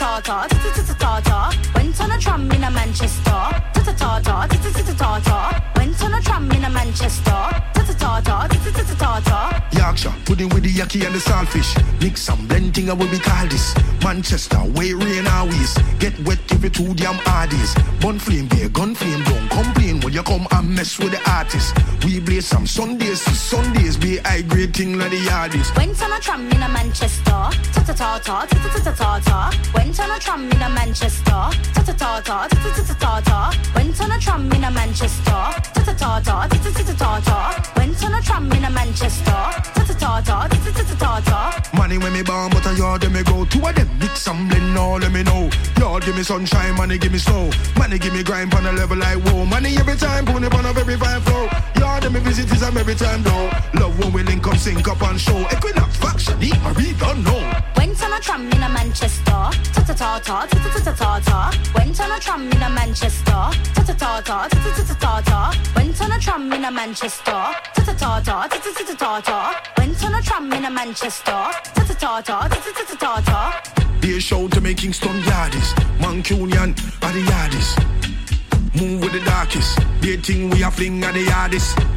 ta-ta-ta-ta, ta-ta-ta-ta-ta. Went on a tram in a Manchester. Ta-ta-ta-ta, ta-ta-ta-ta-ta. Went on a tram in a Manchester. Ta-ta-ta-ta, ta-ta-ta-ta-ta. Yorkshire, pudding with the yaki and the saltfish. Mix some blending, I will be called this. Manchester, where rain always. Get wet if it too damn hardies. Bun flame beer, gun flame, don't complain when you come and mess with the artists. We blaze some Sundays to Sundays, be high grade thing like the yardies. Went on a tram in a Manchester. Ta-ta-ta-ta, ta-ta-ta-ta-ta. Went on a tram in a Manchester. Ta-ta-ta-ta, ta-ta-ta-ta-ta. Went on a tram in a Manchester. Ta-ta-ta-ta, ta-ta-ta-ta-ta. Went on a tram in a Manchester. Ta-ta-ta-ta, ta-ta-ta-ta-ta. Money when me born, but a yard them me go. Two of them mix some blend, all let me know. Yard give me sunshine, money give me snow. Money give me grind on a level like whoa. Money every time, put it on a very fine flow. Yard them me visit is I'm every time though. Love when we link up, sync up and show. Equinox faction, eat Marie, don't know. Went on a tram in a Manchester. Ta-ta-ta-ta, ta-ta-ta-ta-ta. Went on a tram in a Manchester. Ta-ta-ta-ta, ta-ta-ta-ta-ta. Went on a tram in a Manchester. Ta-ta-ta-ta, ta-ta-ta-ta-ta. Went on a tram in a Manchester. Ta-ta-ta-ta, ta-ta-ta-ta-ta. Be a show to make Kingston yardies. Mancunian are the yardies. Move with the darkest. Be a thing we are fling at the yardies.